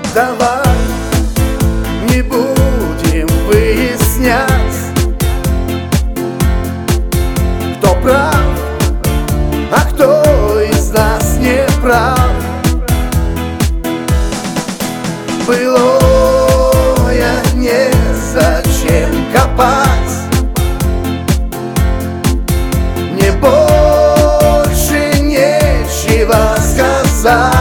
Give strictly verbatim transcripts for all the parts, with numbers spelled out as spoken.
Давай не будем выяснять, кто прав, а кто из нас не прав. Былое незачем копать, мне больше нечего сказать.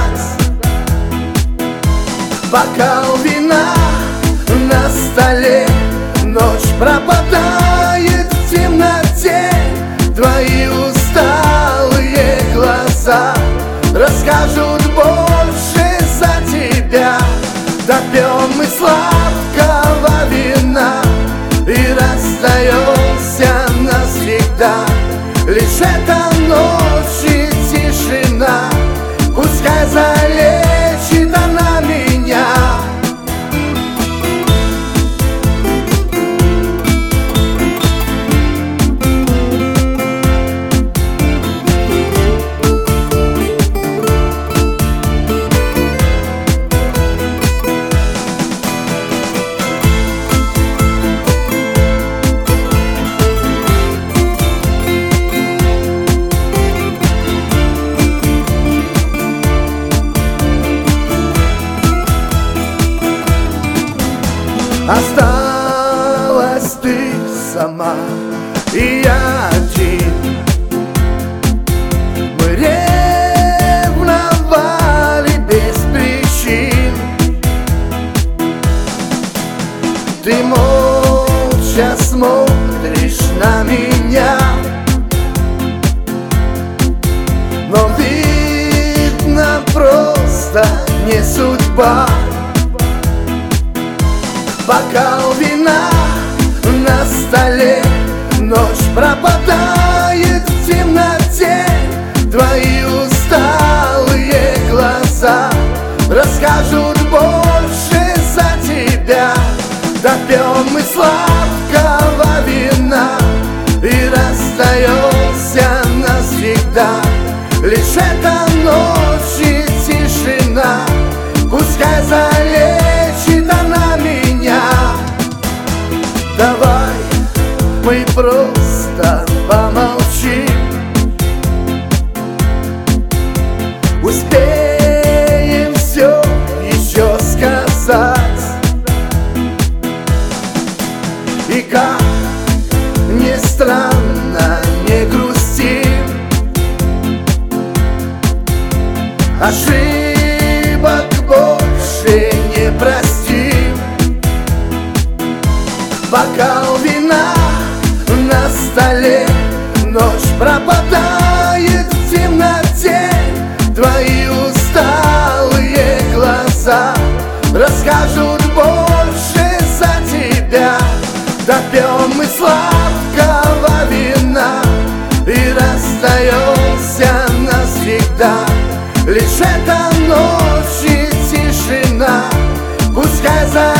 Бокал вина на столе, ночь пропадает в темноте. Твои усталые глаза расскажут больше за тебя. Допьем мы сладкого вина и расстаемся навсегда. Лишь эта ночь и тишина, пускай залечит она меня. Осталась ты сама и я один. Мы ревновали без причин. Ты молча смотришь на меня, но видно просто не судьба. Бокал вина на столе, ночь пропадает в темноте. Твои усталые глаза расскажут больше за тебя. Допьем мы сладкого вина и расстаемся навсегда. Лишь эта ночь и тишина, пускай залечит она меня. Давай мы просто помолчим, успеем все еще сказать. И как ни странно, не грустим, ошибок больше не простим. Бокал вина на столе, ночь пропадает в темноте. Твои усталые глаза расскажут больше за тебя. Допьем мы сладкого вина и расстаемся навсегда. Лишь эта ночь и тишина, пускай за